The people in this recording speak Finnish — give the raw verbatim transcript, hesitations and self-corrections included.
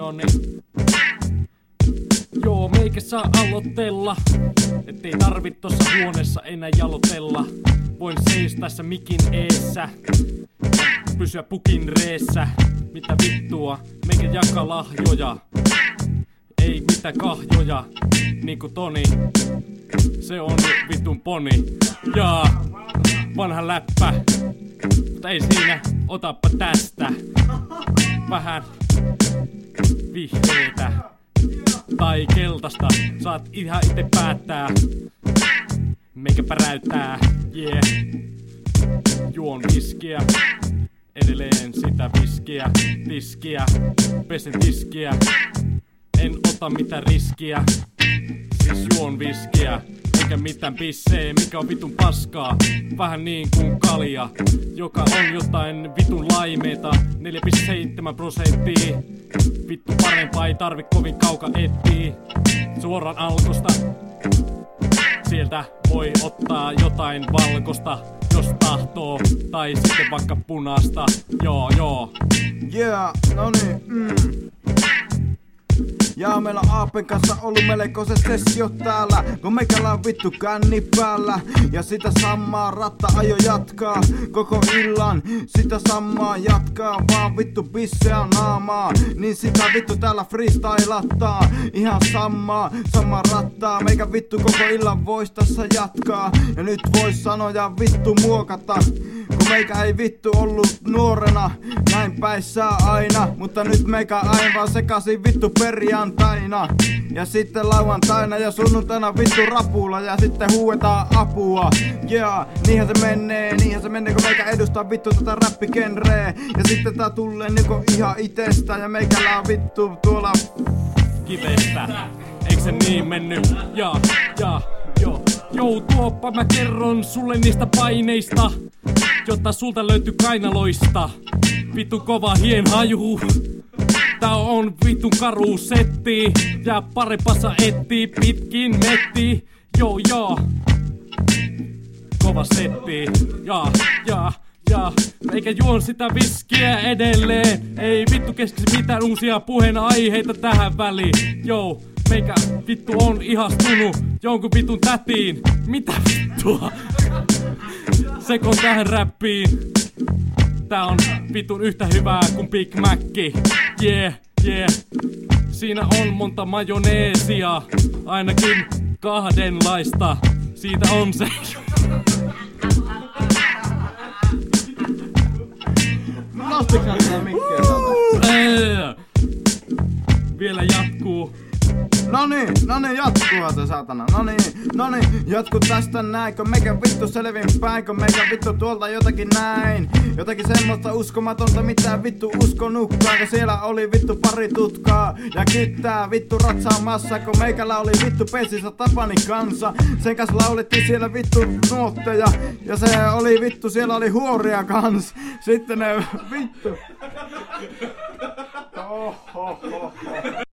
No niin. Joo, meikä saa aloitella, ettei tarvit tossa huoneessa enää jalotella. Voin seistä tässä mikin eessä, pysyä pukin reessä. Mitä vittua, meikä jakaa lahjoja, ei mitä kahjoja, niinku Toni. Se on vitun poni. Jaa, vanha läppä, mutta ei siinä, otappa tästä vähän vihreetä tai keltaista, saat ihan ite päättää. Meikä päräyttää, yeah. Juon viskiä, edelleen sitä viskiä, tiskiä, pesen tiskiä. En ota mitään riskiä, siis juon viskiä. Eikä mitään pissee, mikä on vitun paskaa. Vähän niin kuin kalja, joka on jotain vitun laimeeta. neljä pilkku seitsemän prosenttia. Vittu parempaa ei tarvi kovin kauka etsiä. Suoraan alkosta, sieltä voi ottaa jotain valkosta, jos tahtoo, tai sitten vaikka punaista. Joo joo. Yeah, no niin, mm. Ja meillä on Aapen kanssa ollut melkoiset sessio täällä, kun meikällä on vittu känni päällä. Ja sitä samaa ratta ajo jatkaa koko illan, sitä samaa jatkaa, vaan vittu bisseä naamaa. Niin sitä vittu täällä freestylattaa, ihan samaa, samaa rattaa. Meikä vittu koko illan vois tässä jatkaa, ja nyt vois sanoja vittu muokata. Kun meikä ei vittu ollut nuorena, näin päissään aina. Mutta nyt meikä aivan sekaisin vittu perjantaina. Ja sitten lauantaina ja sunnuntaina vittu rapulla. Ja sitten huuetaan apua. Yeah, niinhän se menee, niinhän se menee kun meikä edustaa vittu tätä räppigenreä. Ja sitten tää tulee niinku ihan itestä. Ja meikällä on vittu tuolla kivestä. Eikö se niin mennyt? Ja, ja, joo. Jou tuoppa mä kerron sulle niistä paineista, jotta sulta löytyy kainaloista vittu kova hien haju. Tää on vittu karu setti, ja parempassa etsii pitkin metti. Joo joo, kova setti, ja ja ja. Eikä juon sitä viskiä edelleen, ei vittu keksisi mitään uusia puheenaiheita tähän väliin. Joo, meikä vittu on ihastunut jonkun vitun tätiin. Mitä vittua? Sekon tähän räppiin. Tää on vitun yhtä hyvää kuin Big Macki. Yeah, yeah. Siinä on monta majoneesia, ainakin kahdenlaista. Siitä on se. Nostikaan sitä mikkiä täältä. Vielä jatkuu. No niin, no niin, jatkuu se saatana. No niin, no niin, jatku tästä näin. Kun meikä vittu selvin päin, kun meikä vittu tuolta jotakin näin. Jotakin semmoista uskomatonta, mitä vittu uskonutkaan. Kun siellä oli vittu pari tutkaa ja kyttää vittu ratsaamassa. Kun meikällä oli vittu pesissä Tapani kanssa. Sen kanssa laulettiin siellä vittu nuotteja. Ja se oli vittu, siellä oli huoria kans. Sitten ne vittu. Ohohoho.